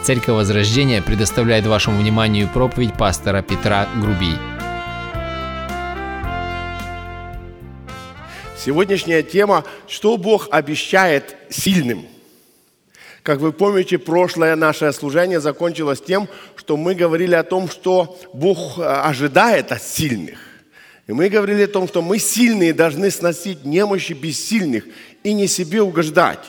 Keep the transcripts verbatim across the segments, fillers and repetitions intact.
Церковь Возрождения предоставляет вашему вниманию проповедь пастора Петра Грубий. Сегодняшняя тема «Что Бог обещает сильным?». Как вы помните, прошлое наше служение закончилось тем, что мы говорили о том, что Бог ожидает от сильных. И мы говорили о том, что мы сильные должны сносить немощи бессильных и не себе угождать.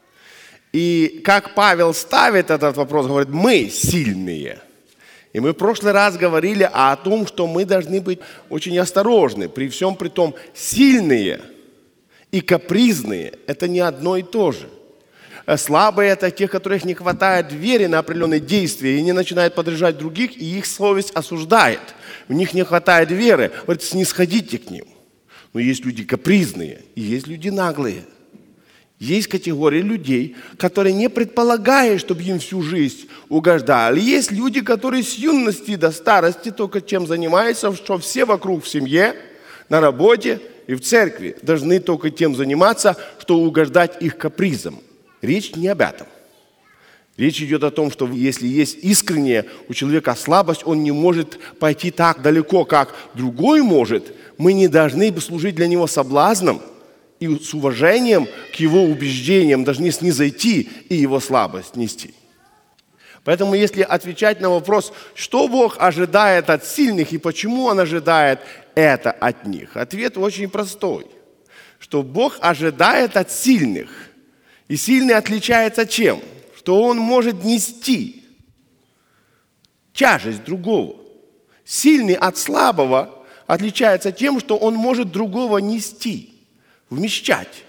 И как Павел ставит этот вопрос, говорит, мы сильные. И мы в прошлый раз говорили о том, что мы должны быть очень осторожны. При всем при том, сильные и капризные – это не одно и то же. Слабые – это те, которых не хватает веры на определенные действия, и они начинают подражать других, и их совесть осуждает. У них не хватает веры. Говорит, снисходите к ним. Но есть люди капризные, и есть люди наглые. Есть категория людей, которые не предполагают, чтобы им всю жизнь угождали. Есть люди, которые с юности до старости только чем занимаются, что все вокруг в семье, на работе и в церкви должны только тем заниматься, что угождать их капризам. Речь не об этом. Речь идет о том, что если есть искренняя у человека слабость, он не может пойти так далеко, как другой может. Мы не должны служить для него соблазном, и с уважением к его убеждениям должны снизойти и его слабость нести. Поэтому если отвечать на вопрос, что Бог ожидает от сильных и почему Он ожидает это от них, ответ очень простой. Что Бог ожидает от сильных. И сильный отличается чем? Что он может нести тяжесть другого. Сильный от слабого отличается тем, что он может другого нести. Вмещать.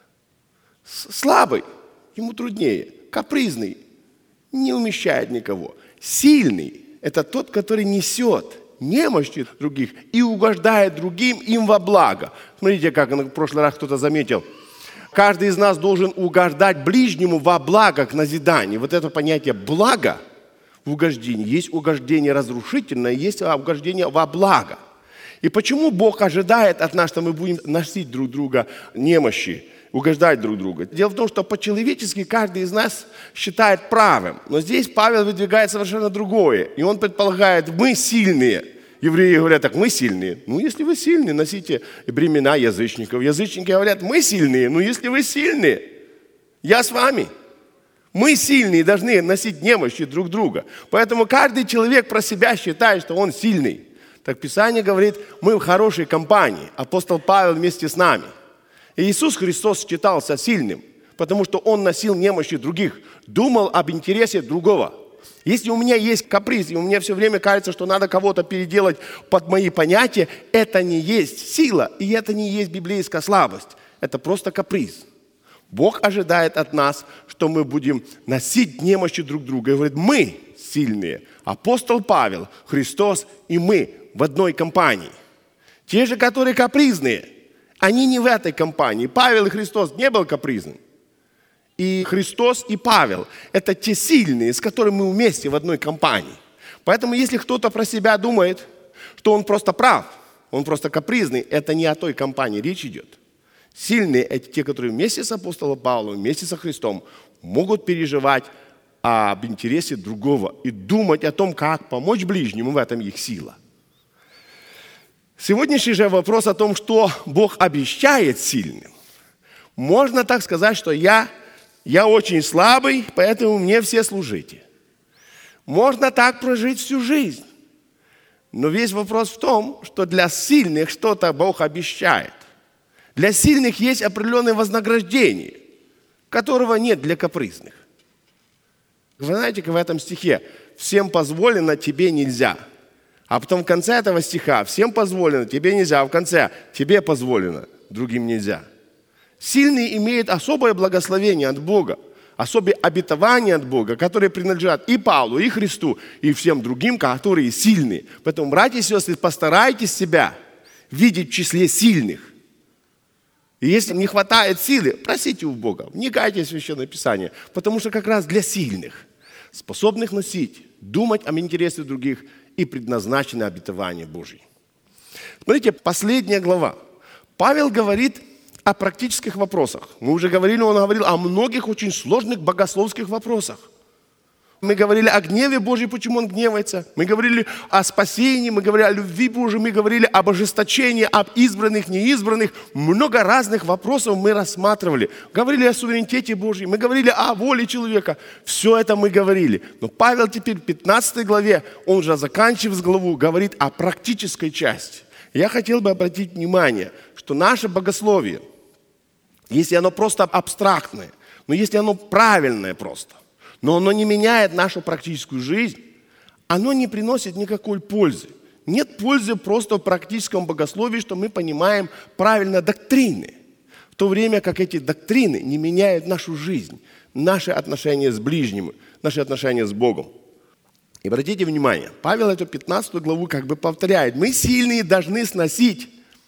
Слабый, ему труднее. Капризный не умещает никого. Сильный – это тот, который несет немощи других и угождает другим им во благо. Смотрите, как в прошлый раз кто-то заметил. Каждый из нас должен угождать ближнему во благо к назиданию. Вот это понятие «благо» в угождении. Есть угождение разрушительное, есть угождение во благо. И почему Бог ожидает от нас, что мы будем носить друг друга немощи, угождать друг друга? Дело в том, что по-человечески каждый из нас считает правым. Но здесь Павел выдвигает совершенно другое. И он предполагает, мы сильные. Евреи говорят так, мы сильные. Ну, если вы сильные, носите бремена язычников. Язычники говорят, мы сильные. Ну, если вы сильные, я с вами. Мы сильные, должны носить немощи друг друга. Поэтому каждый человек про себя считает, что он сильный. Так Писание говорит, мы в хорошей компании. Апостол Павел вместе с нами. И Иисус Христос считался сильным, потому что Он носил немощи других, думал об интересе другого. Если у меня есть каприз, и у меня все время кажется, что надо кого-то переделать под мои понятия, это не есть сила, и это не есть библейская слабость. Это просто каприз. Бог ожидает от нас, что мы будем носить немощи друг друга. И говорит, мы сильные. Апостол Павел, Христос и мы в одной компании. Те же, которые капризные, они не в этой компании. Павел и Христос не был капризным. И Христос и Павел – это те сильные, с которыми мы вместе в одной компании. Поэтому если кто-то про себя думает, что он просто прав, он просто капризный, это не о той компании речь идет. Сильные – это те, которые вместе с апостолом Павлом, вместе со Христом могут переживать об интересе другого и думать о том, как помочь ближнему, в этом их сила. Сегодняшний же вопрос о том, что Бог обещает сильным. Можно так сказать, что я, я очень слабый, поэтому мне все служите. Можно так прожить всю жизнь. Но весь вопрос в том, что для сильных что-то Бог обещает. Для сильных есть определенное вознаграждение, которого нет для капризных. Вы знаете, в этом стихе «всем позволено, тебе нельзя». А потом в конце этого стиха «всем позволено, тебе нельзя», а в конце «тебе позволено, другим нельзя». Сильный имеет особое благословение от Бога, особое обетование от Бога, которые принадлежат и Павлу, и Христу, и всем другим, которые сильные. Поэтому, братья и сестры, постарайтесь себя видеть в числе сильных. И если не хватает силы, просите у Бога, вникайте в Священное Писание, потому что как раз для сильных, способных носить, думать об интересах других и предназначено обетование Божье. Смотрите, последняя глава. Павел говорит о практических вопросах. Мы уже говорили, он говорил о многих очень сложных богословских вопросах. Мы говорили о гневе Божьем, почему Он гневается. Мы говорили о спасении, мы говорили о любви Божьей, мы говорили об ожесточении, об избранных, неизбранных. Много разных вопросов мы рассматривали. Говорили о суверенитете Божьем, мы говорили о воле человека. Все это мы говорили. Но Павел теперь в пятнадцатой главе, он уже заканчивает главу, говорит о практической части. Я хотел бы обратить внимание, что наше богословие, если оно просто абстрактное, но если оно правильное просто, но оно не меняет нашу практическую жизнь, оно не приносит никакой пользы. Нет пользы просто в практическом богословии, что мы понимаем правильно доктрины, в то время как эти доктрины не меняют нашу жизнь, наши отношения с ближним, наши отношения с Богом. И обратите внимание, Павел эту пятнадцатую главу как бы повторяет. Мы сильные должны сносить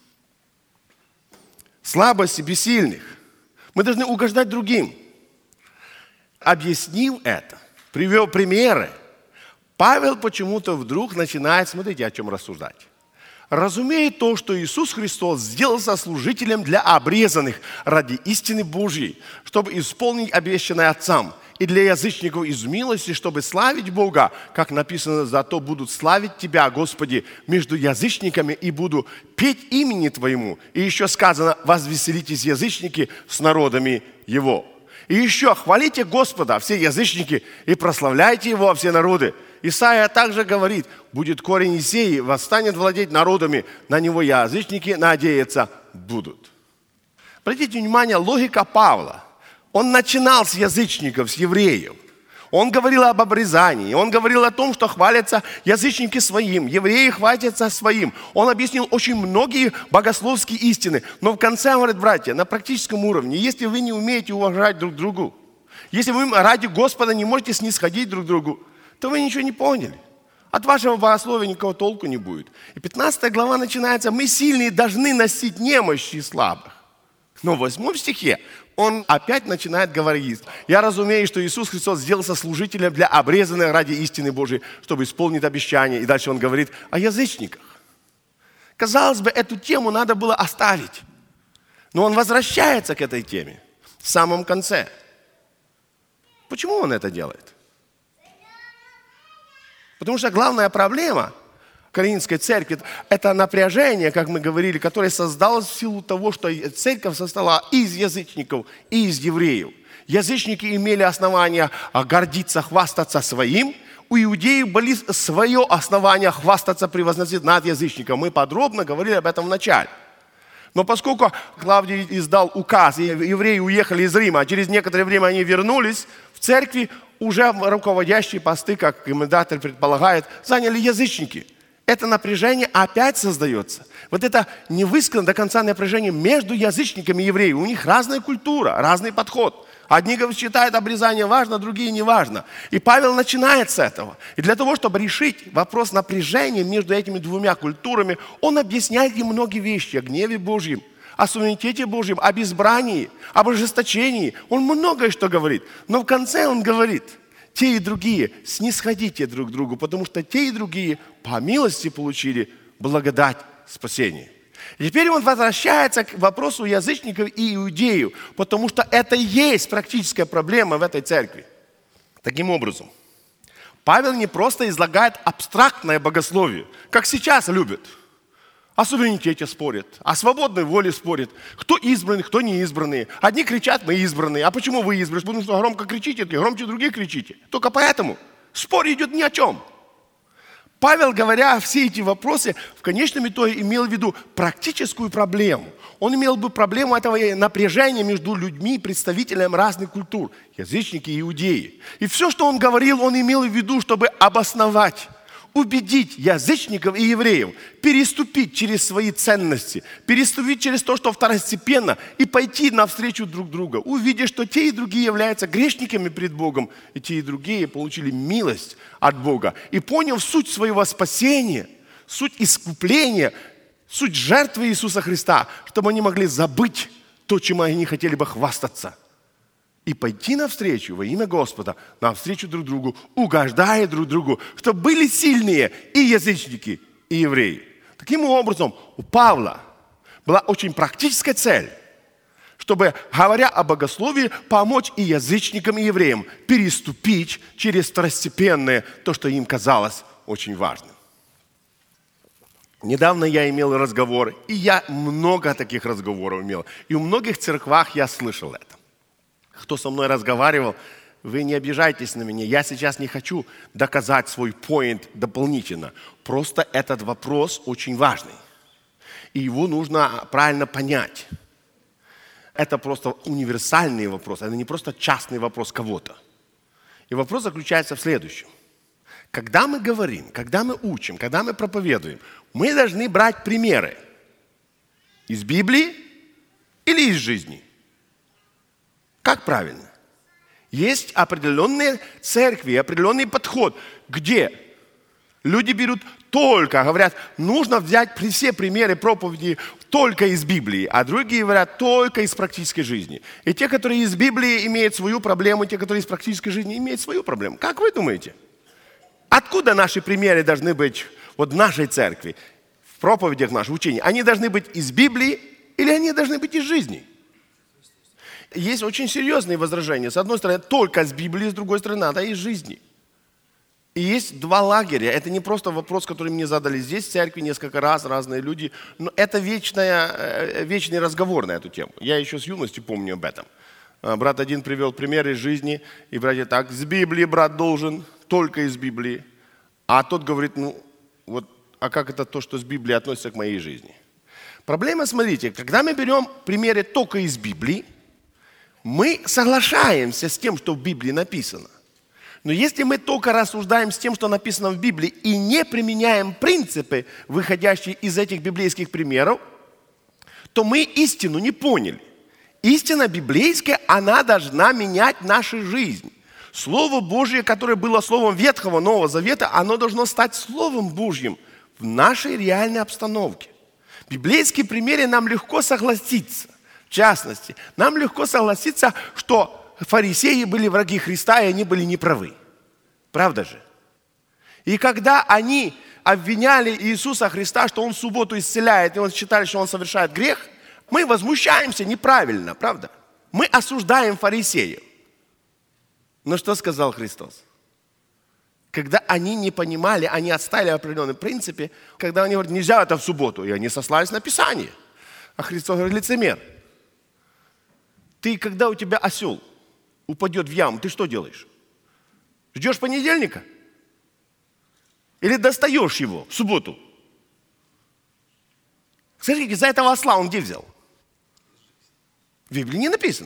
слабости бессильных. Мы должны угождать другим. Объяснив это, привел примеры, Павел почему-то вдруг начинает, смотрите, о чем рассуждать. Разумеет то, что Иисус Христос сделался служителем для обрезанных ради истины Божьей, чтобы исполнить обещанное Отцам, и для язычников из милости, чтобы славить Бога, как написано, зато будут славить Тебя, Господи, между язычниками, и буду петь имени Твоему. И еще сказано, возвеселитесь, язычники, с народами Его. И еще хвалите Господа, все язычники, и прославляйте Его, все народы. Исаия также говорит, будет корень Исеи, восстанет владеть народами, на него язычники надеяться будут. Обратите внимание, логика Павла. Он начинал с язычников, с евреев. Он говорил об обрезании, он говорил о том, что хвалятся язычники своим, евреи хвалятся своим. Он объяснил очень многие богословские истины. Но в конце он говорит, братья, на практическом уровне, если вы не умеете уважать друг друга, если вы ради Господа не можете снисходить друг другу, то вы ничего не поняли. От вашего богословия никакого толку не будет. И пятнадцатая глава начинается, мы сильные должны носить немощи слабых. Но в восьмом стихе он опять начинает говорить, я разумею, что Иисус Христос сделался служителем для обрезанных ради истины Божией, чтобы исполнить обещание. И дальше он говорит о язычниках. Казалось бы, эту тему надо было оставить. Но он возвращается к этой теме в самом конце. Почему он это делает? Потому что главная проблема Коринфской церкви – это напряжение, как мы говорили, которое создалось в силу того, что церковь состояла из язычников, и из евреев. Язычники имели основания гордиться, хвастаться своим. У иудеев были свое основание хвастаться, превозносить над язычником. Мы подробно говорили об этом в начале. Но поскольку Клавдий издал указ, и евреи уехали из Рима, а через некоторое время они вернулись, в церкви уже руководящие посты, как комментатор предполагает, заняли язычники. Это напряжение опять создается. Вот это невысказанное до конца напряжение между язычниками и евреями. У них разная культура, разный подход. Одни считают обрезание важно, другие не важно. И Павел начинает с этого. И для того, чтобы решить вопрос напряжения между этими двумя культурами, он объясняет им многие вещи о гневе Божьем, о суверенитете Божьем, об избрании, об ожесточении. Он многое что говорит. Но в конце он говорит, те и другие снисходите друг к другу, потому что те и другие по милости получили благодать спасения. И теперь он возвращается к вопросу язычников и иудеев, потому что это и есть практическая проблема в этой церкви. Таким образом, Павел не просто излагает абстрактное богословие, как сейчас любят. О суверенитете спорят, о свободной воле спорят. Кто избранный, кто не избранный. Одни кричат, мы избранные. А почему вы избранные? Потому что громко кричите, громче другие кричите. Только поэтому спор идет ни о чем. Павел, говоря все эти вопросы, в конечном итоге имел в виду практическую проблему. Он имел бы проблему этого напряжения между людьми, представителями разных культур, язычники и иудеи. И все, что он говорил, он имел в виду, чтобы обосновать, убедить язычников и евреев переступить через свои ценности, переступить через то, что второстепенно, и пойти навстречу друг другу, увидя, что те и другие являются грешниками пред Богом, и те и другие получили милость от Бога. И поняв суть своего спасения, суть искупления, суть жертвы Иисуса Христа, чтобы они могли забыть то, чем они хотели бы хвастаться. И пойти навстречу во имя Господа, навстречу друг другу, угождая друг другу, чтобы были сильные и язычники, и евреи. Таким образом, у Павла была очень практическая цель чтобы, говоря о богословии, помочь и язычникам, и евреям переступить через второстепенное, то, что им казалось очень важным. Недавно я имел разговор, и я много таких разговоров имел. И в многих церквах я слышал это. Кто со мной разговаривал, вы не обижайтесь на меня. Я сейчас не хочу доказать свой поинт дополнительно. Просто этот вопрос очень важный. И его нужно правильно понять. Это просто универсальный вопрос. Это не просто частный вопрос кого-то. И вопрос заключается в следующем. Когда мы говорим, когда мы учим, когда мы проповедуем, мы должны брать примеры из Библии или из жизни. Как правильно? Есть определенные церкви, определенный подход, где люди берут только, говорят, нужно взять все примеры проповеди только из Библии, а другие говорят только из практической жизни. И те, которые из Библии имеют свою проблему, те, которые из практической жизни имеют свою проблему. Как вы думаете? Откуда наши примеры должны быть вот в нашей церкви, в проповедях наших, в учении? Они должны быть из Библии или они должны быть из жизни? Есть очень серьезные возражения. С одной стороны, только из Библии, с другой стороны, надо из жизни. И есть два лагеря. Это не просто вопрос, который мне задали здесь, в церкви, несколько раз, разные люди. Но это вечная, вечный разговор на эту тему. Я еще с юности помню об этом. Брат один привел пример из жизни, и братья так, с Библии брат должен, только из Библии. А тот говорит, ну, вот, а как это то, что с Библии относится к моей жизни? Проблема, смотрите, когда мы берем примеры только из Библии, мы соглашаемся с тем, что в Библии написано. Но если мы только рассуждаем с тем, что написано в Библии, и не применяем принципы, выходящие из этих библейских примеров, то мы истину не поняли. Истина библейская, она должна менять нашу жизнь. Слово Божье, которое было словом Ветхого Нового Завета, оно должно стать Словом Божьим в нашей реальной обстановке. В библейские примеры нам легко согласиться. В частности, нам легко согласиться, что фарисеи были враги Христа, и они были неправы. Правда же? И когда они обвиняли Иисуса Христа, что Он в субботу исцеляет, и Он считали, что Он совершает грех, мы возмущаемся неправильно, правда? Мы осуждаем фарисеев. Но что сказал Христос? Когда они не понимали, они отстали определенном принципе, когда они говорят, нельзя это в субботу, и они сослались на Писание. А Христос говорит, лицемер. Ты, когда у тебя осел упадет в яму, ты что делаешь? Ждешь понедельника? Или достаешь его в субботу? Скажите, за этого осла он где взял? В Библии не написано.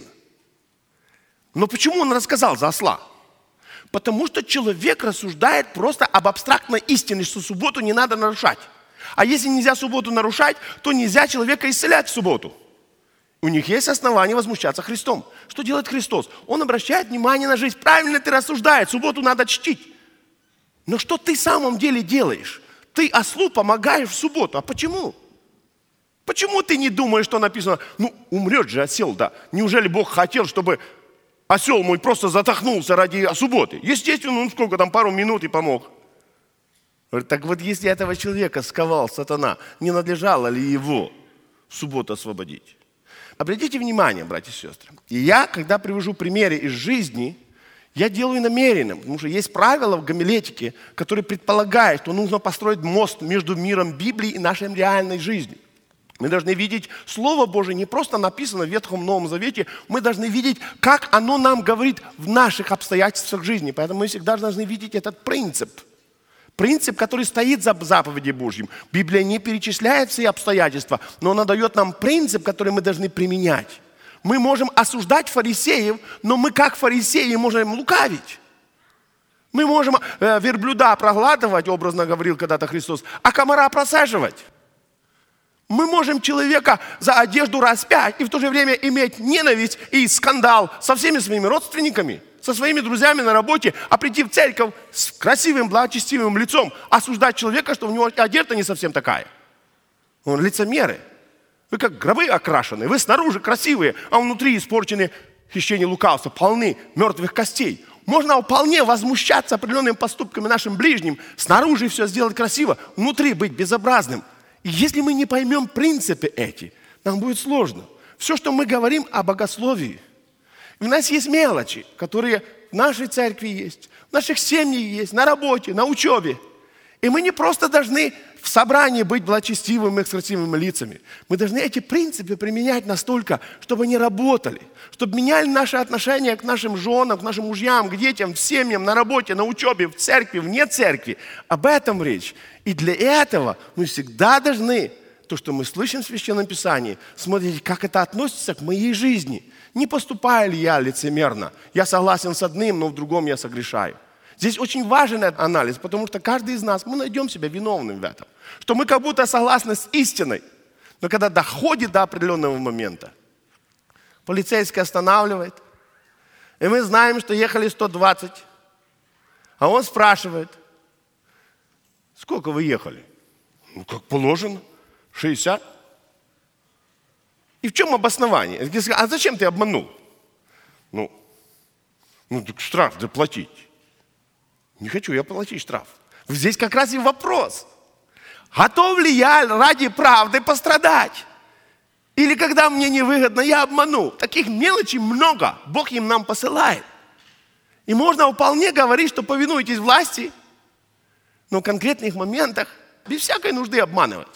Но почему он рассказал за осла? Потому что человек рассуждает просто об абстрактной истине, что субботу не надо нарушать. А если нельзя субботу нарушать, то нельзя человека исцелять в субботу. У них есть основания возмущаться Христом. Что делает Христос? Он обращает внимание на жизнь. Правильно ты рассуждаешь, субботу надо чтить. Но что ты в самом деле делаешь? Ты ослу помогаешь в субботу. А почему? Почему ты не думаешь, что написано, ну, умрет же осел, да? Неужели Бог хотел, чтобы осел мой просто затахнулся ради субботы? Естественно, ну сколько там, пару минут и помог. Говорит, так вот, если этого человека сковал сатана, не надлежало ли его в субботу освободить? Обратите внимание, братья и сестры. И я, когда привожу примеры из жизни, я делаю намеренно, потому что есть правила в гомилетике, которые предполагают, что нужно построить мост между миром Библии и нашей реальной жизнью. Мы должны видеть Слово Божие не просто написано в Ветхом Новом Завете, мы должны видеть, как оно нам говорит в наших обстоятельствах жизни. Поэтому мы всегда должны видеть этот принцип. Принцип, который стоит за заповедью Божьим. Библия не перечисляет все обстоятельства, но она дает нам принцип, который мы должны применять. Мы можем осуждать фарисеев, но мы как фарисеи можем лукавить. Мы можем э, верблюда проглатывать, образно говорил когда-то Христос, а комара просаживать. Мы можем человека за одежду распять и в то же время иметь ненависть и скандал со всеми своими родственниками, со своими друзьями на работе, а прийти в церковь с красивым, благочестивым лицом, осуждать человека, что у него одежда не совсем такая. Он лицемеры. Вы как гробы окрашены, вы снаружи красивые, а внутри испорчены хищение лукавства, полны мертвых костей. Можно вполне возмущаться определенными поступками нашим ближним, снаружи все сделать красиво, внутри быть безобразным. И если мы не поймем принципы эти, нам будет сложно. Все, что мы говорим о богословии, у нас есть мелочи, которые в нашей церкви есть, в наших семьях есть, на работе, на учебе. И мы не просто должны в собрании быть благочестивыми и красивыми лицами. Мы должны эти принципы применять настолько, чтобы они работали, чтобы меняли наши отношения к нашим женам, к нашим мужьям, к детям, к семьям, на работе, на учебе, в церкви, вне церкви. Об этом речь. И для этого мы всегда должны, то, что мы слышим в Священном Писании, смотреть, как это относится к моей жизни. Не поступаю ли я лицемерно? Я согласен с одним, но в другом я согрешаю. Здесь очень важен этот анализ, потому что каждый из нас, мы найдем себя виновным в этом. Что мы как будто согласны с истиной, но когда доходит до определенного момента, полицейский останавливает, и мы знаем, что ехали сто двадцать, а он спрашивает, сколько вы ехали? Ну, как положено, шестьдесят. И в чем обоснование? А зачем ты обманул? Ну, ну так штраф заплатить. Не хочу я платить штраф. Здесь как раз и вопрос. Готов ли я ради правды пострадать? Или когда мне невыгодно, я обману? Таких мелочей много. Бог им нам посылает. И можно вполне говорить, что повинуйтесь власти, но в конкретных моментах без всякой нужды обманывать.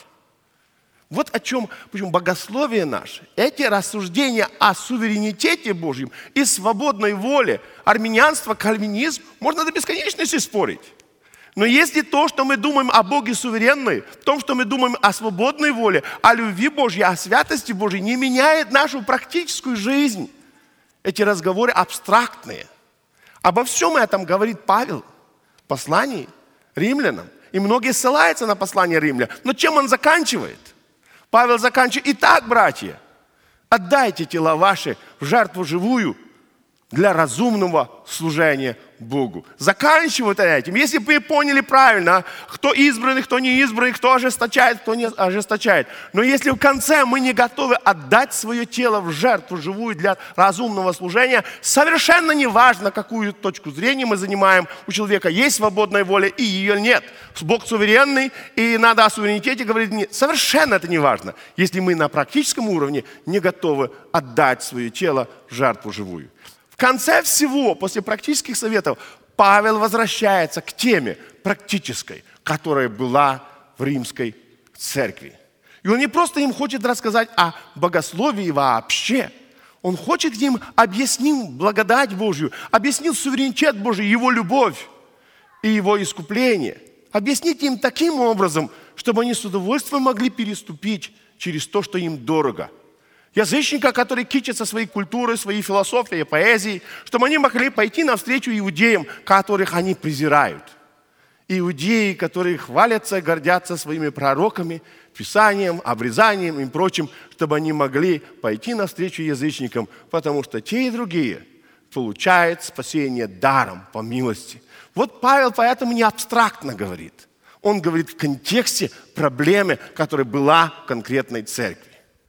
Вот о чем, почему богословие наше, эти рассуждения о суверенитете Божьем и свободной воле, армянианство, кальвинизм, можно до бесконечности спорить. Но если то, что мы думаем о Боге суверенной, в том, что мы думаем о свободной воле, о любви Божьей, о святости Божьей, не меняет нашу практическую жизнь, эти разговоры абстрактные. Обо всем этом говорит Павел в послании римлянам. И многие ссылаются на послание римлян. Но чем он заканчивает? Павел заканчивает: «Итак, братья, отдайте тела ваши в жертву живую для разумного служения Богу». Заканчивают этим. Если бы вы поняли правильно, кто избранный, кто не избранный, кто ожесточает, кто не ожесточает. Но если в конце мы не готовы отдать свое тело в жертву живую для разумного служения, совершенно не важно, какую точку зрения мы занимаем. У человека есть свободная воля и ее нет. Бог суверенный, и надо о суверенитете говорить. Нет. Совершенно это не важно, если мы на практическом уровне не готовы отдать свое тело в жертву живую. В конце всего, после практических советов, Павел возвращается к теме практической, которая была в римской церкви. И он не просто им хочет рассказать о богословии вообще. Он хочет им объяснить благодать Божью, объяснить суверенитет Божий, Его любовь и Его искупление. Объяснить им таким образом, чтобы они с удовольствием могли переступить через то, что им дорого. Язычника, который кичится своей культурой, своей философией, поэзией, чтобы они могли пойти навстречу иудеям, которых они презирают. Иудеи, которые хвалятся и гордятся своими пророками, Писанием, обрезанием и прочим, чтобы они могли пойти навстречу язычникам, потому что те и другие получают спасение даром, по милости. Вот Павел поэтому не абстрактно говорит. Он говорит в контексте проблемы, которая была в конкретной церкви.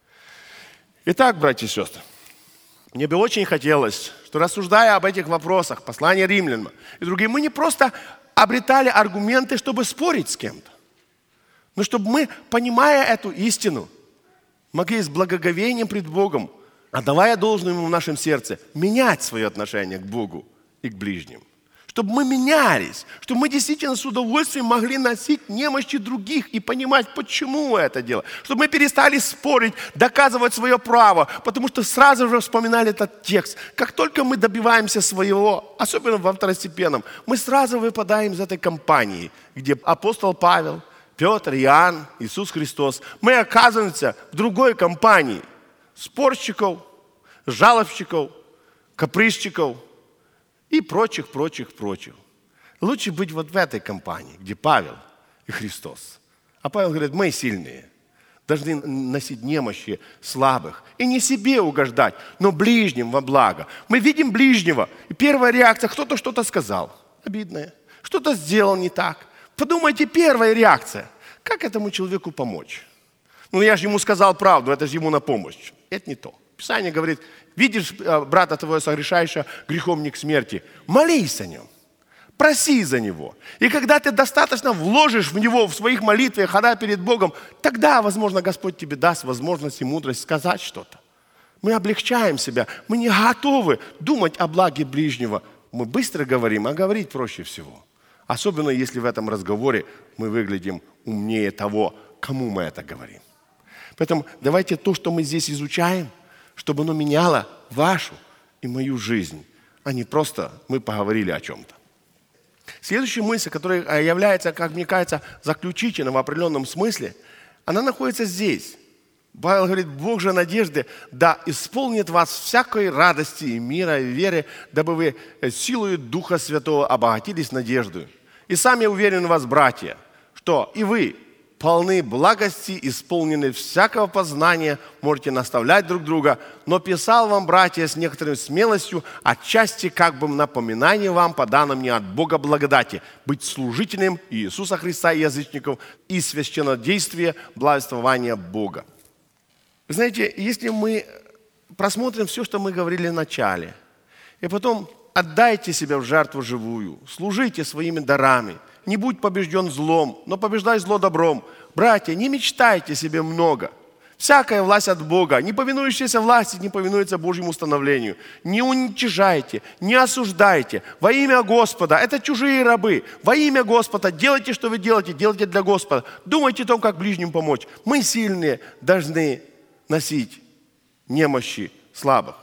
Итак, братья и сестры, мне бы очень хотелось, что рассуждая об этих вопросах, послание римлянам и другие, мы не просто обретали аргументы, чтобы спорить с кем-то, но чтобы мы, понимая эту истину, могли с благоговением пред Богом, отдавая должное Ему в нашем сердце, менять свое отношение к Богу и к ближним. Чтобы мы менялись, чтобы мы действительно с удовольствием могли носить немощи других и понимать, почему это дело. Чтобы мы перестали спорить, доказывать свое право, потому что сразу же вспоминали этот текст. Как только мы добиваемся своего, особенно во второстепенном, мы сразу выпадаем из этой компании, где апостол Павел, Петр, Иоанн, Иисус Христос. Мы оказываемся в другой компании спорщиков, жалобщиков, капризчиков и прочих, прочих, прочих. Лучше быть вот в этой компании, где Павел и Христос. А Павел говорит, мы сильные, должны носить немощи слабых. И не себе угождать, но ближним во благо. Мы видим ближнего, и первая реакция, кто-то что-то сказал, обидное, что-то сделал не так. Подумайте, первая реакция, как этому человеку помочь? Ну, я же ему сказал правду, это же ему на помощь. Это не то. Писание говорит, видишь брата твоего согрешающего грехом не к смерти, молись о нем, проси за него. И когда ты достаточно вложишь в него, в своих молитвах, хода перед Богом, тогда, возможно, Господь тебе даст возможность и мудрость сказать что-то. Мы облегчаем себя. Мы не готовы думать о благе ближнего. Мы быстро говорим, а говорить проще всего. Особенно если в этом разговоре мы выглядим умнее того, кому мы это говорим. Поэтому давайте то, что мы здесь изучаем, чтобы оно меняло вашу и мою жизнь, а не просто мы поговорили о чем-то. Следующая мысль, которая является, как мне кажется, заключительной в определенном смысле, она находится здесь. Павел говорит, Бог же надежды, да исполнит вас всякой радости и мира, и веры, дабы вы силою Духа Святого обогатились надеждой. И сам я уверен в вас, братья, что и вы, полны благости, исполнены всякого познания, можете наставлять друг друга, но писал вам, братья, с некоторой смелостью, отчасти как бы напоминание вам по данным мне от Бога благодати, быть служителем Иисуса Христа и язычников и священнодействия благовествования Бога. Вы знаете, если мы просмотрим все, что мы говорили в начале, и потом отдайте себя в жертву живую, служите своими дарами, не будь побежден злом, но побеждай зло добром. Братья, не мечтайте себе много. Всякая власть от Бога. Не повинующаяся власти не повинуется Божьему установлению. Не уничижайте, не осуждайте. Во имя Господа, это чужие рабы. Во имя Господа делайте, что вы делаете, делайте для Господа. Думайте о том, как ближним помочь. Мы сильные должны носить немощи слабых.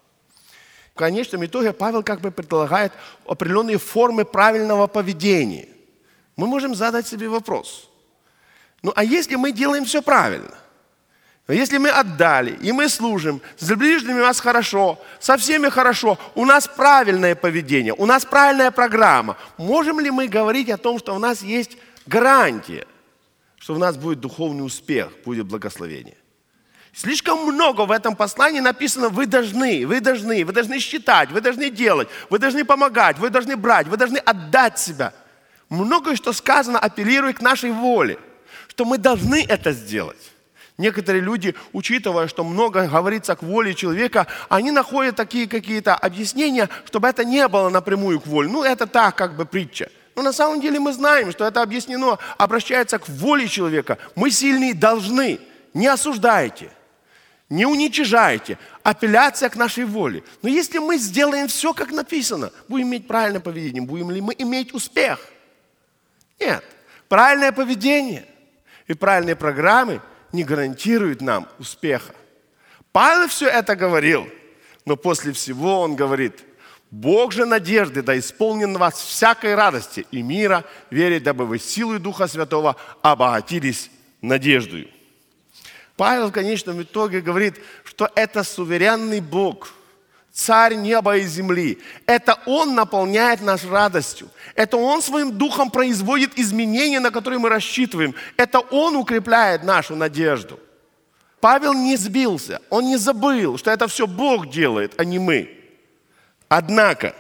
В конечном итоге Павел как бы предлагает определенные формы правильного поведения. Мы можем задать себе вопрос. Ну а если мы делаем все правильно? Если мы отдали, и мы служим, с ближними у нас хорошо, со всеми хорошо, у нас правильное поведение, у нас правильная программа, можем ли мы говорить о том, что у нас есть гарантия, что у нас будет духовный успех, будет благословение? Слишком много в этом послании написано «вы должны», «вы должны», «вы должны считать», «вы должны делать», «вы должны помогать», «вы должны брать», «вы должны отдать себя». Многое, что сказано, апеллирует к нашей воле, что мы должны это сделать. Некоторые люди, учитывая, что много говорится к воле человека, они находят такие какие-то объяснения, чтобы это не было напрямую к воле. Ну, это так, как бы притча. Но на самом деле мы знаем, что это объяснено, обращается к воле человека. Мы сильные должны. Не осуждайте, не уничижайте. Апелляция к нашей воле. Но если мы сделаем все, как написано, будем иметь правильное поведение, будем ли мы иметь успех? Нет. Правильное поведение и правильные программы не гарантируют нам успеха. Павел все это говорил, но после всего он говорит, Бог же надежды да исполнен вас всякой радости и мира, верить, дабы вы силой Духа Святого обогатились надеждою. Павел в конечном итоге говорит, что это суверенный Бог, Царь неба и земли. Это Он наполняет нас радостью. Это Он своим духом производит изменения, на которые мы рассчитываем. Это Он укрепляет нашу надежду. Павел не сбился, он не забыл, что это все Бог делает, а не мы. Однако,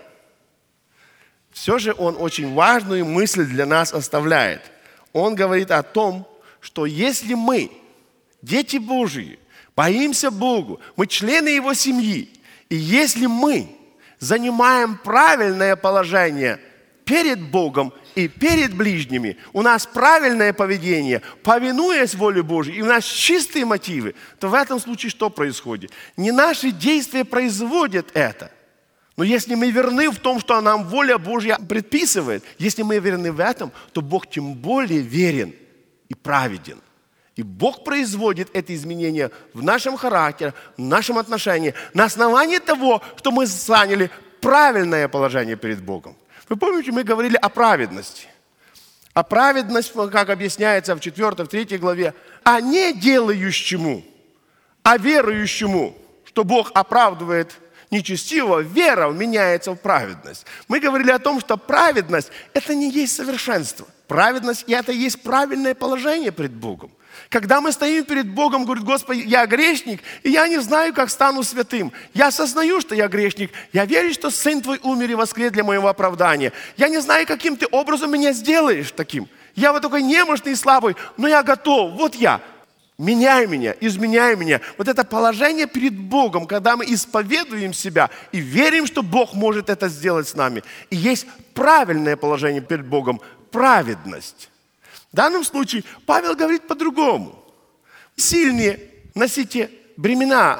все же он очень важную мысль для нас оставляет. Он говорит о том, что если мы, дети Божьи, боимся Богу, мы члены Его семьи, и если мы занимаем правильное положение перед Богом и перед ближними, у нас правильное поведение, повинуясь воле Божьей, и у нас чистые мотивы, то в этом случае что происходит? Не наши действия производят это. Но если мы верны в том, что нам воля Божья предписывает, если мы верны в этом, то Бог тем более верен и праведен. И Бог производит это изменение в нашем характере, в нашем отношении, на основании того, что мы заняли правильное положение перед Богом. Вы помните, мы говорили о праведности. А праведность, как объясняется в четвёртой, в третьей главе, а не делающему, а верующему, что Бог оправдывает нечестивого, вера меняется в праведность. Мы говорили о том, что праведность – это не есть совершенство. Праведность – это есть правильное положение перед Богом. Когда мы стоим перед Богом, говорит, Господи, я грешник, и я не знаю, как стану святым. Я осознаю, что я грешник. Я верю, что Сын Твой умер и воскрес для моего оправдания. Я не знаю, каким Ты образом меня сделаешь таким. Я вот такой немощный и слабый, но я готов. Вот я. Меняй меня, изменяй меня. Вот это положение перед Богом, когда мы исповедуем себя и верим, что Бог может это сделать с нами. И есть правильное положение перед Богом, праведность. В данном случае Павел говорит по-другому. Сильные, носите бремена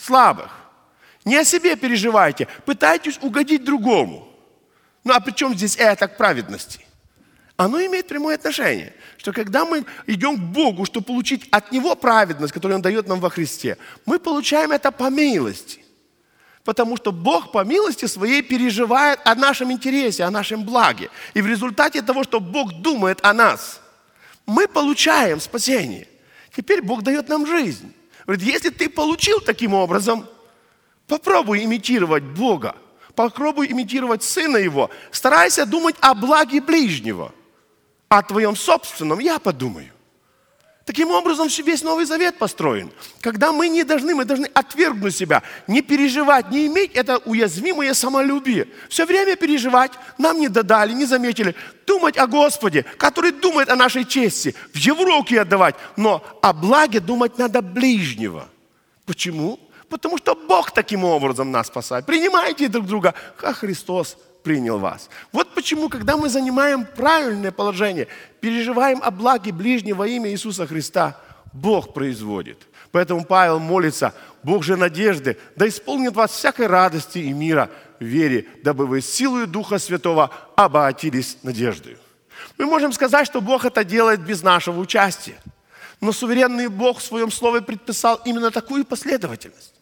слабых. Не о себе переживайте, пытайтесь угодить другому. Ну а при чем здесь это к праведности? Оно имеет прямое отношение, что когда мы идем к Богу, чтобы получить от Него праведность, которую Он дает нам во Христе, мы получаем это по милости. Потому что Бог по милости своей переживает о нашем интересе, о нашем благе. И в результате того, что Бог думает о нас, мы получаем спасение. Теперь Бог дает нам жизнь. Говорит, если ты получил таким образом, попробуй имитировать Бога. Попробуй имитировать Сына Его. Старайся думать о благе ближнего. О твоем собственном я подумаю. Таким образом, весь Новый Завет построен. Когда мы не должны, мы должны отвергнуть себя, не переживать, не иметь это уязвимое самолюбие. Все время переживать, нам не додали, не заметили. Думать о Господе, который думает о нашей чести, в Его руки отдавать. Но о благе думать надо ближнего. Почему? Потому что Бог таким образом нас спасает. Принимайте друг друга, как Христос принял вас. Вот почему, когда мы занимаем правильное положение, переживаем о благе ближнего во имя Иисуса Христа, Бог производит. Поэтому Павел молится, Бог же надежды, да исполнит вас всякой радости и мира в вере, дабы вы силою Духа Святого обогатились надеждой. Мы можем сказать, что Бог это делает без нашего участия. Но суверенный Бог в своем слове предписал именно такую последовательность.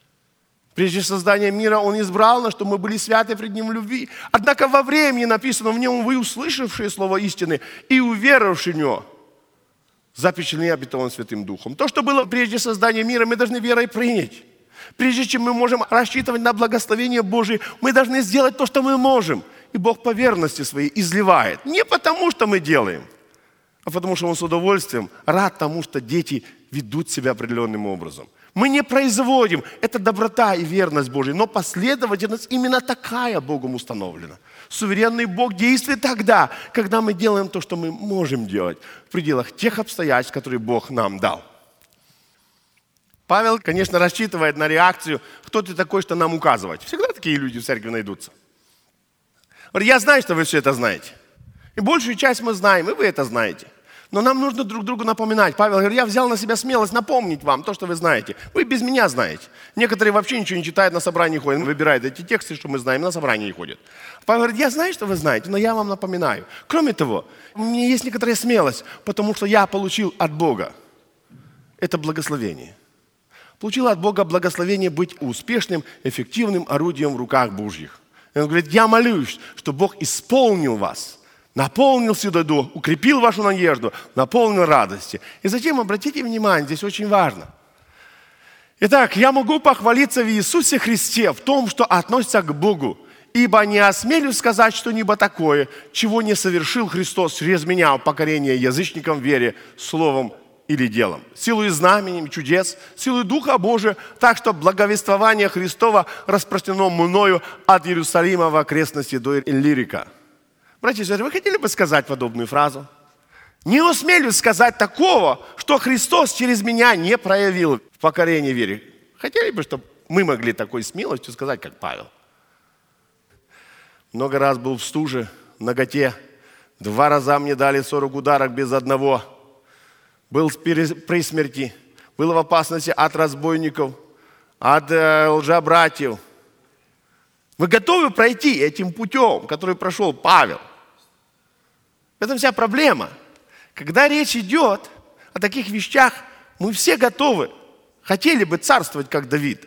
Прежде создания мира Он избрал нас, чтобы мы были святы пред Ним в любви. Однако во времени написано в Нем вы, услышавшие слово истины и уверовавшие в Него, запечатлены обетованным Святым Духом. То, что было прежде создания мира, мы должны верой принять. Прежде чем мы можем рассчитывать на благословение Божие, мы должны сделать то, что мы можем. И Бог по верности своей изливает. Не потому, что мы делаем, а потому, что Он с удовольствием рад тому, что дети ведут себя определенным образом. Мы не производим. Это доброта и верность Божья. Но последовательность именно такая Богом установлена. Суверенный Бог действует тогда, когда мы делаем то, что мы можем делать в пределах тех обстоятельств, которые Бог нам дал. Павел, конечно, рассчитывает на реакцию, кто ты такой, что нам указывать. Всегда такие люди в церкви найдутся. Говорит, я знаю, что вы все это знаете. И большую часть мы знаем, и вы это знаете. Но нам нужно друг другу напоминать. Павел говорит, я взял на себя смелость напомнить вам то, что вы знаете. Вы без меня знаете. Некоторые вообще ничего не читают, на собрании ходят. Выбирают эти тексты, что мы знаем, на собрании не ходят. Павел говорит, я знаю, что вы знаете, но я вам напоминаю. Кроме того, у меня есть некоторая смелость, потому что я получил от Бога это благословение. Получил от Бога благословение быть успешным, эффективным орудием в руках Божьих. И он говорит, я молюсь, что Бог исполнил вас. Наполнил сюда дух, укрепил вашу надежду, наполнил радости. И затем, обратите внимание, здесь очень важно. Итак, я могу похвалиться в Иисусе Христе в том, что относится к Богу, ибо не осмелюсь сказать что-нибудь такое, чего не совершил Христос через меня в покорении язычникам в вере, словом или делом. Силой знаменем, чудес, силой Духа Божия, так что благовествование Христова распространено мною от Иерусалима в окрестности до Иллирика. Братья и сестры, вы хотели бы сказать подобную фразу? Не усмелюсь сказать такого, что Христос через меня не проявил в покорении вере. Хотели бы, чтобы мы могли такой смелостью сказать, как Павел? Много раз был в стуже, в наготе. Два раза мне дали сорок ударов без одного. Был при смерти. Был в опасности от разбойников, от э, лжебратьев. Вы готовы пройти этим путем, который прошел Павел? В этом вся проблема. Когда речь идет о таких вещах, мы все готовы, хотели бы царствовать, как Давид.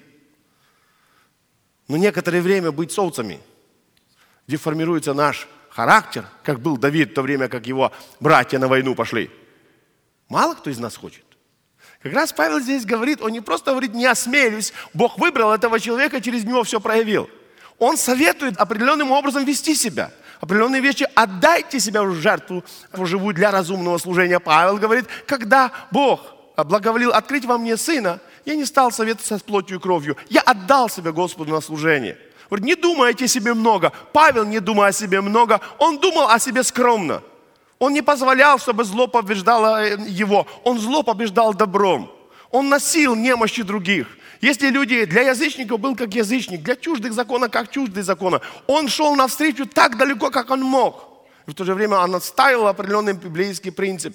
Но некоторое время быть с овцами, где формируется наш характер, как был Давид в то время, как его братья на войну пошли. Мало кто из нас хочет. Как раз Павел здесь говорит, он не просто говорит, не осмелюсь, Бог выбрал этого человека, через него все проявил. Он советует определенным образом вести себя. Определенные вещи отдайте себя в жертву живую для разумного служения. Павел говорит, когда Бог благоволил открыть во мне Сына, я не стал советоваться с плотью и кровью. Я отдал себя Господу на служение. Говорит, не думайте о себе много. Павел не думал о себе много, он думал о себе скромно. Он не позволял, чтобы зло побеждало его. Он зло побеждал добром. Он носил немощи других. Если люди, для язычников был как язычник, для чуждых закона как чуждые закона. Он шел навстречу так далеко, как он мог. В то же время он отстаивал определенные библейские принципы.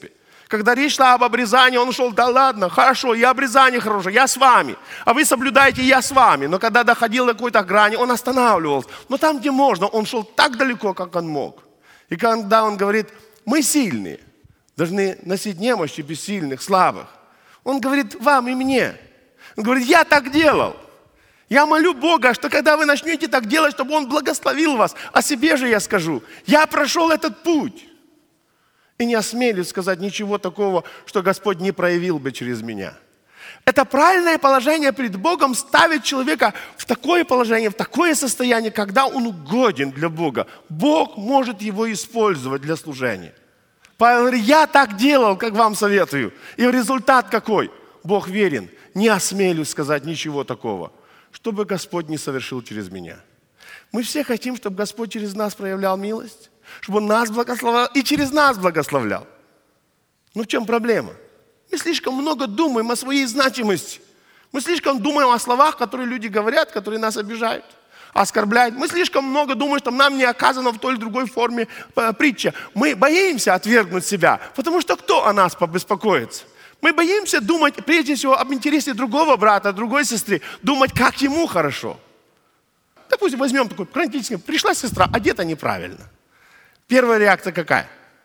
Когда речь шла об обрезании, он ушел, да ладно, хорошо, и обрезание хорошее, я с вами. А вы соблюдаете, я с вами. Но когда доходил до какой-то грани, он останавливался. Но там, где можно, он шел так далеко, как он мог. И когда он говорит, мы сильные, должны носить немощи бессильных, слабых. Он говорит вам и мне. Он говорит, я так делал. Я молю Бога, что когда вы начнете так делать, чтобы Он благословил вас. О себе же я скажу. Я прошел этот путь. И не осмелюсь сказать ничего такого, что Господь не проявил бы через меня. Это правильное положение перед Богом ставит человека в такое положение, в такое состояние, когда он угоден для Бога. Бог может его использовать для служения. Павел говорит, я так делал, как вам советую. И результат какой? Бог верен. Не осмелюсь сказать ничего такого, чтобы Господь не совершил через меня. Мы все хотим, чтобы Господь через нас проявлял милость, чтобы Он нас благословлял и через нас благословлял. Но в чем проблема? Мы слишком много думаем о своей значимости. Мы слишком думаем о словах, которые люди говорят, которые нас обижают, оскорбляют. Мы слишком много думаем, что нам не оказано в той или другой форме притча. Мы боимся отвергнуть себя, потому что кто о нас побеспокоится? Мы боимся думать, прежде всего, об интересе другого брата, другой сестры, думать, как ему хорошо. Допустим, возьмем такой практически, пришла сестра, одета неправильно. Первая реакция какая?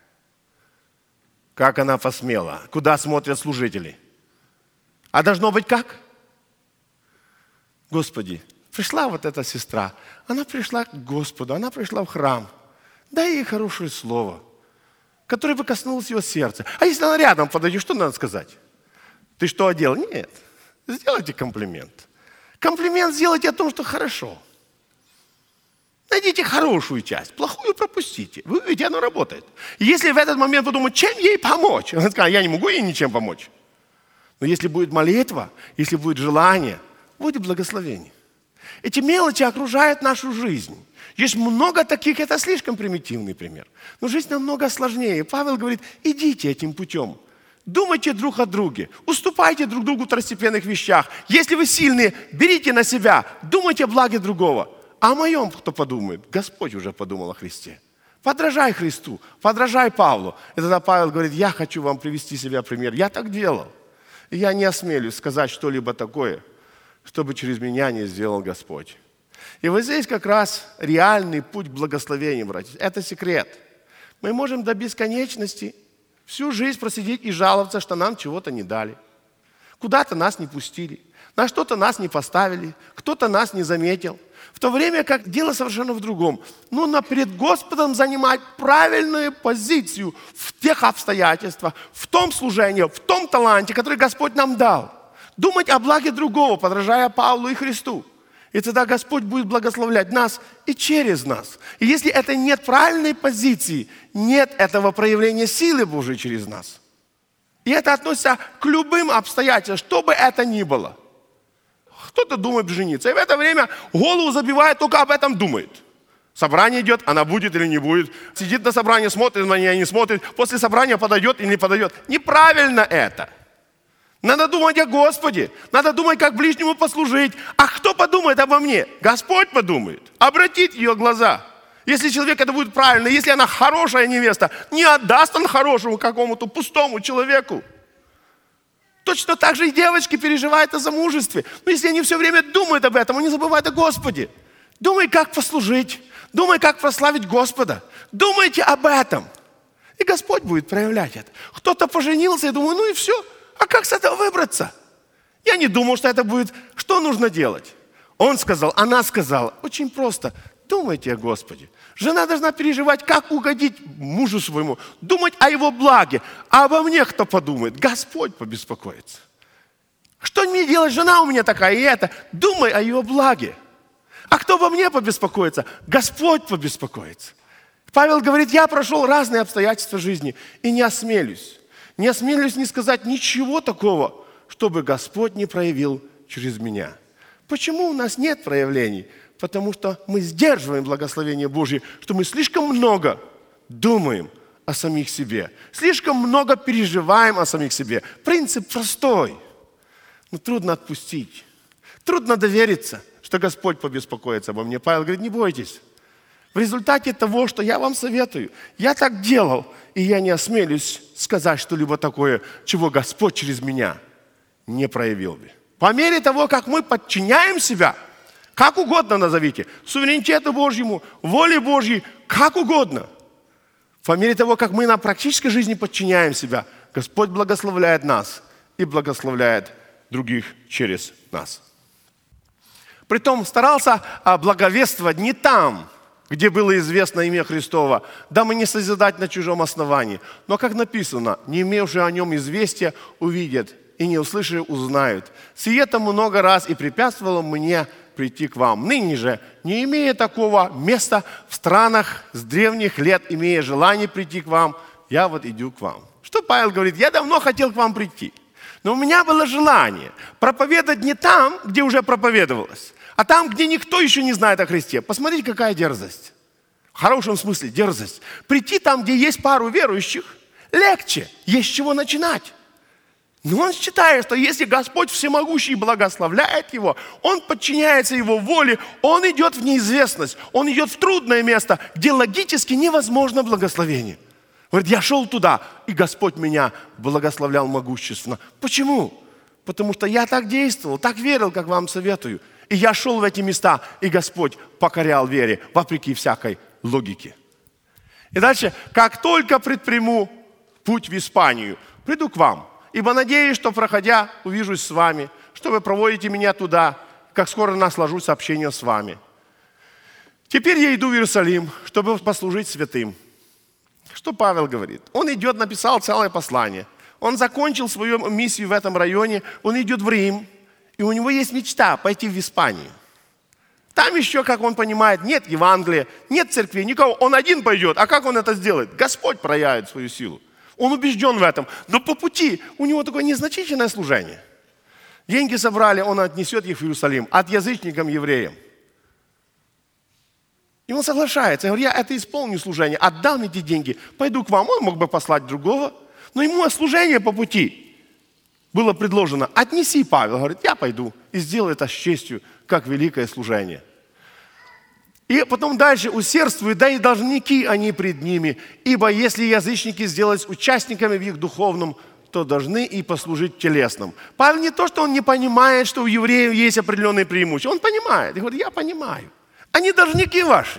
Как она посмела? Куда смотрят служители? А должно быть как? Господи, пришла вот эта сестра, она пришла к Господу, она пришла в храм. Дай ей хорошее слово, которое бы коснулось ее сердца. А если она рядом подойдет, что надо сказать? Ты что одел? Нет, сделайте комплимент. Комплимент сделайте о том, что хорошо. Найдите хорошую часть, плохую пропустите. Вы увидите, оно работает. И если в этот момент подумать, чем ей помочь? Она скажет, я не могу ей ничем помочь. Но если будет молитва, если будет желание, будет благословение. Эти мелочи окружают нашу жизнь. Есть много таких, это слишком примитивный пример. Но жизнь намного сложнее. Павел говорит, идите этим путем. Думайте друг о друге, уступайте друг другу в второстепенных вещах. Если вы сильные, берите на себя, думайте о благе другого. А о моем кто подумает? Господь уже подумал о Христе. Подражай Христу, подражай Павлу. И тогда Павел говорит, я хочу вам привести себя пример. Я так делал. И я не осмелюсь сказать что-либо такое, чтобы через меня не сделал Господь. И вот здесь как раз реальный путь к благословению, братья. Это секрет. Мы можем до бесконечности всю жизнь просидеть и жаловаться, что нам чего-то не дали. Куда-то нас не пустили, на что-то нас не поставили, кто-то нас не заметил. В то время как дело совершенно в другом. Нужно перед Господом занимать правильную позицию в тех обстоятельствах, в том служении, в том таланте, который Господь нам дал. Думать о благе другого, подражая Павлу и Христу. И тогда Господь будет благословлять нас и через нас. И если это нет правильной позиции, нет этого проявления силы Божией через нас. И это относится к любым обстоятельствам, что бы это ни было. Кто-то думает жениться. И в это время голову забивает, только об этом думает. Собрание идет, она будет или не будет. Сидит на собрании, смотрит на нее, не смотрит. После собрания подойдет или не подойдет. Неправильно это. Надо думать о Господе. Надо думать, как ближнему послужить. А кто подумает обо мне? Господь подумает. Обратит ее глаза. Если человек это будет правильно, если она хорошая невеста, не отдаст он хорошему какому-то пустому человеку. Точно так же и девочки переживают о замужестве. Но если они все время думают об этом, они забывают о Господе. Думай, как послужить. Думай, как прославить Господа. Думайте об этом. И Господь будет проявлять это. Кто-то поженился и думает, ну и все. А как с этого выбраться? Я не думал, что это будет. Что нужно делать? Он сказал, она сказала. Очень просто. Думайте о Господе. Жена должна переживать, как угодить мужу своему. Думать о его благе. А обо мне кто подумает? Господь побеспокоится. Что мне делать? Жена у меня такая и это. Думай о его благе. А кто обо мне побеспокоится? Господь побеспокоится. Павел говорит, я прошел разные обстоятельства жизни и не осмелюсь. Не осмелюсь не сказать ничего такого, чтобы Господь не проявил через меня. Почему у нас нет проявлений? Потому что мы сдерживаем благословение Божье, что мы слишком много думаем о самих себе, слишком много переживаем о самих себе. Принцип простой, но трудно отпустить, трудно довериться, что Господь побеспокоится обо мне. Павел говорит, не бойтесь, В результате того, что я вам советую, я так делал, и я не осмелюсь сказать что-либо такое, чего Господь через меня не проявил бы. По мере того, как мы подчиняем себя, как угодно назовите, суверенитету Божьему, воле Божьей, как угодно. По мере того, как мы на практической жизни подчиняем себя, Господь благословляет нас и благословляет других через нас. Притом старался благовествовать не там, где было известно имя Христово, дабы не созидать на чужом основании. Но, как написано, не имевшие о нем известия увидят, и не услышавшие узнают. Сие тому много раз и препятствовало мне прийти к вам. Ныне же, не имея такого места в странах с древних лет, имея желание прийти к вам, я вот иду к вам. Что Павел говорит? Я давно хотел к вам прийти, но у меня было желание проповедовать не там, где уже проповедовалось, а там, где никто еще не знает о Христе. Посмотрите, какая дерзость. В хорошем смысле дерзость. Прийти там, где есть пару верующих, легче, есть с чего начинать. Но он считает, что если Господь всемогущий благословляет его, он подчиняется его воле, он идет в неизвестность, он идет в трудное место, где логически невозможно благословение. Говорит, я шел туда, и Господь меня благословлял могущественно. Почему? Потому что я так действовал, так верил, как вам советую. И я шел в эти места, и Господь покорял вере, вопреки всякой логике. И дальше, как только предприму путь в Испанию, приду к вам. Ибо надеюсь, что, проходя, увижусь с вами, что вы проводите меня туда, как скоро наслажусь общением с вами. Теперь я иду в Иерусалим, чтобы послужить святым. Что Павел говорит? Он идет, написал целое послание. Он закончил свою миссию в этом районе, он идет в Рим, и у него есть мечта пойти в Испанию. Там еще, как он понимает, нет Евангелия, нет церкви, никого. Он один пойдет. А как он это сделает? Господь проявит свою силу. Он убежден в этом. Но по пути у него такое незначительное служение. Деньги собрали, он отнесет их в Иерусалим. От язычникам, евреям. И он соглашается. Я говорю, я это исполню служение, отдам эти деньги, пойду к вам. Он мог бы послать другого. Но ему служение по пути было предложено. Отнеси, Павел. Говорит, я пойду и сделаю это с честью, как великое служение. И потом дальше усердствуют, да и должники они пред ними. Ибо если язычники сделались участниками в их духовном, то должны и послужить телесным. Павел не то, что он не понимает, что у евреев есть определенные преимущества. Он понимает. И говорит, я понимаю. Они должники ваши.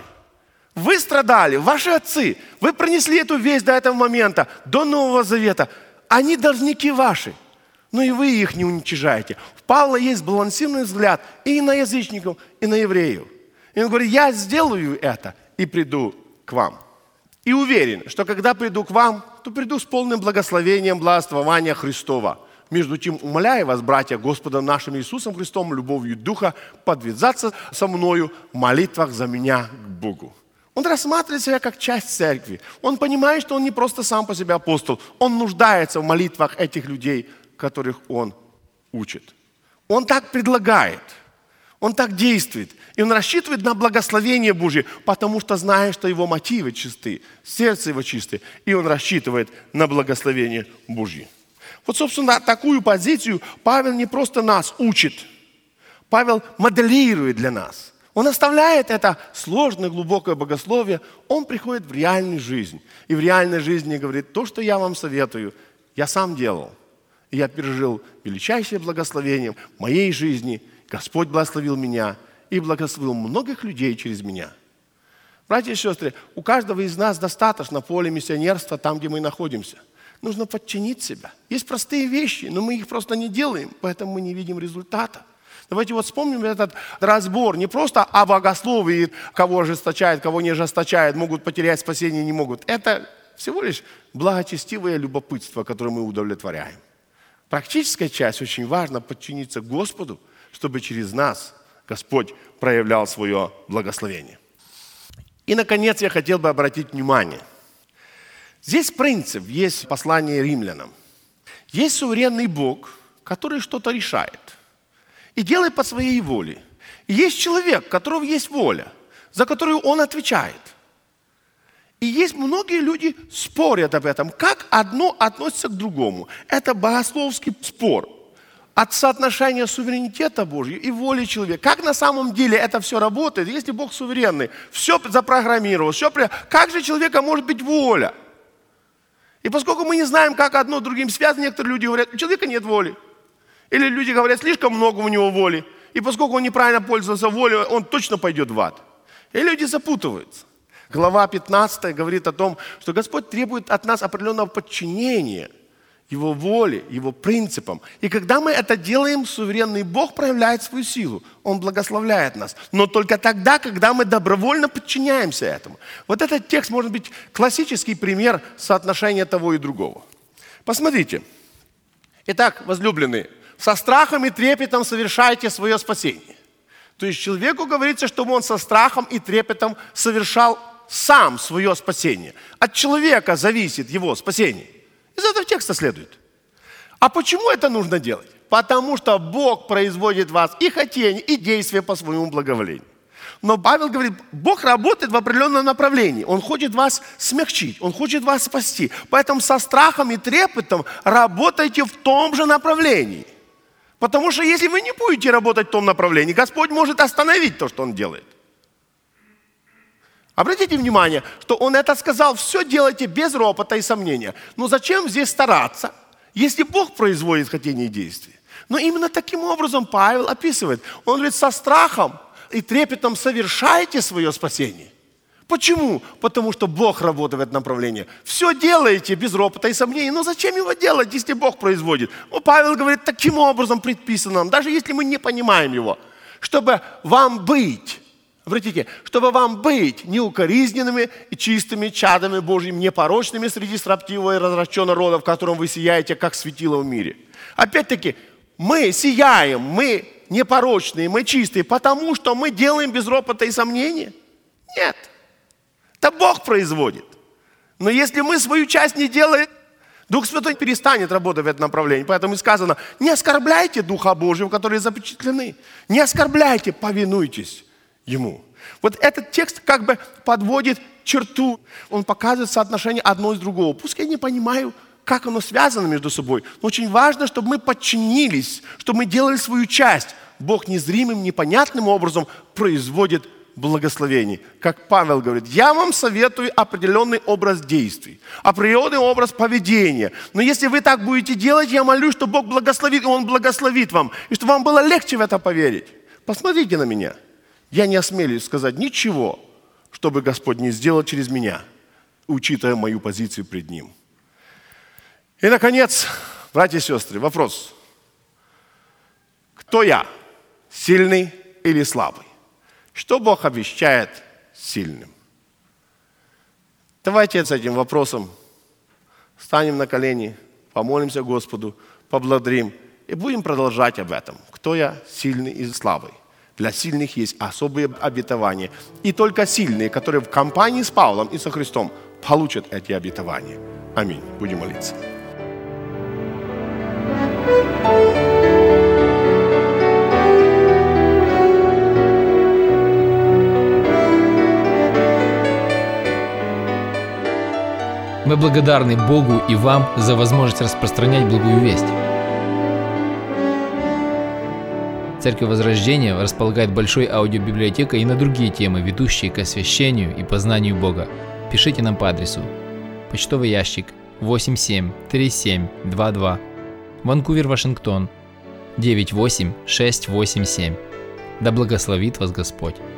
Вы страдали, ваши отцы. Вы пронесли эту весть до этого момента, до Нового Завета. Они должники ваши. Но и вы их не уничижаете. У Павла есть сбалансированный взгляд и на язычников, и на евреев. И он говорит, я сделаю это и приду к вам. И уверен, что когда приду к вам, то приду с полным благословением благословения Христова. Между тем, умоляю вас, братья, Господом нашим Иисусом Христом, любовью Духа, подвязаться со мною в молитвах за меня к Богу. Он рассматривает себя как часть церкви. Он понимает, что он не просто сам по себе апостол. Он нуждается в молитвах этих людей, которых он учит. Он так предлагает. Он так действует. И он рассчитывает на благословение Божье, потому что знает, что его мотивы чисты, сердце его чистое. И он рассчитывает на благословение Божье. Вот, собственно, такую позицию Павел не просто нас учит. Павел моделирует для нас. Он оставляет это сложное, глубокое богословие. Он приходит в реальную жизнь. И в реальной жизни говорит, то, что я вам советую, я сам делал. И я пережил величайшее благословение в моей жизни. Господь благословил меня и благословил многих людей через меня. Братья и сестры, у каждого из нас достаточно поля миссионерства там, где мы находимся. Нужно подчинить себя. Есть простые вещи, но мы их просто не делаем, поэтому мы не видим результата. Давайте вот вспомним этот разбор. Не просто о богословии, кого ожесточает, кого не ожесточает, могут потерять спасение, не могут. Это всего лишь благочестивое любопытство, которое мы удовлетворяем. Практическая часть очень важно подчиниться Господу, чтобы через нас Господь проявлял свое благословение. И, наконец, я хотел бы обратить внимание. Здесь принцип, есть послание римлянам. Есть суверенный Бог, который что-то решает и делает по своей воле. И есть человек, у которого есть воля, за которую он отвечает. И есть многие люди спорят об этом, как одно относится к другому. Это богословский спор. от соотношения суверенитета Божьего и воли человека. Как на самом деле это все работает, если Бог суверенный, все запрограммировал, все... Как же человека может быть воля? И поскольку мы не знаем, как одно другим связано, некоторые люди говорят, у человека нет воли. Или люди говорят, слишком много у него воли. И поскольку он неправильно пользовался волей, он точно пойдет в ад. И люди запутываются. Глава пятнадцатая говорит о том, что Господь требует от нас определенного подчинения Его воле, Его принципам. И когда мы это делаем, суверенный Бог проявляет свою силу. Он благословляет нас. Но только тогда, когда мы добровольно подчиняемся этому. Вот этот текст может быть классический пример соотношения того и другого. Посмотрите. Итак, возлюбленные, со страхом и трепетом совершайте свое спасение. То есть человеку говорится, чтобы он со страхом и трепетом совершал сам свое спасение. От человека зависит его спасение. Из этого текста следует. А почему это нужно делать? Потому что Бог производит в вас и хотение, и действия по своему благоволению. Но Павел говорит, Бог работает в определенном направлении. Он хочет вас смягчить, Он хочет вас спасти. Поэтому со страхом и трепетом работайте в том же направлении. Потому что если вы не будете работать в том направлении, Господь может остановить то, что Он делает. Обратите внимание, что Он это сказал, все делайте без ропота и сомнения. Но зачем здесь стараться, если Бог производит хотение и действия? Но именно таким образом Павел описывает. Он говорит, со страхом и трепетом совершайте свое спасение. Почему? Потому что Бог работает в этом направлении. Все делаете без ропота и сомнений. Но зачем его делать, если Бог производит? Ну, Павел говорит, таким образом предписано нам, даже если мы не понимаем его, чтобы вам быть, обратите, чтобы вам быть неукоризненными и чистыми чадами Божьими, непорочными среди строптивого и развращенного рода, в котором вы сияете, как светило в мире. Опять-таки, мы сияем, мы непорочные, мы чистые, потому что мы делаем без ропота и сомнения? Нет. Это Бог производит. Но если мы свою часть не делаем, Дух Святой перестанет работать в этом направлении. Поэтому и сказано, не оскорбляйте Духа Божьего, которые запечатлены. Не оскорбляйте, повинуйтесь Ему. Вот этот текст как бы подводит черту. Он показывает соотношение одно из другого. Пусть я не понимаю, как оно связано между собой. Но очень важно, чтобы мы подчинились, чтобы мы делали свою часть. Бог незримым, непонятным образом производит благословений. Как Павел говорит, я вам советую определенный образ действий, определенный образ поведения. Но если вы так будете делать, я молюсь, что Бог благословит, и Он благословит вам. И чтобы вам было легче в это поверить. Посмотрите на меня. Я не осмелюсь сказать ничего, чтобы Господь не сделал через меня, учитывая мою позицию пред Ним. И, наконец, братья и сестры, вопрос. Кто я? Сильный или слабый? Что Бог обещает сильным? Давайте с этим вопросом встанем на колени, помолимся Господу, поблагодарим и будем продолжать об этом. Кто я, сильный и слабый? Для сильных есть особые обетования. И только сильные, которые в компании с Павлом и со Христом, получат эти обетования. Аминь. Будем молиться. Мы благодарны Богу и вам за возможность распространять благую весть. Церковь Возрождения располагает большой аудиобиблиотекой и на другие темы, ведущие к освящению и познанию Бога. Пишите нам по адресу: почтовый ящик восемь семь три семь два два, Ванкувер, Вашингтон девять восемь шесть восемь семь. Да благословит вас Господь!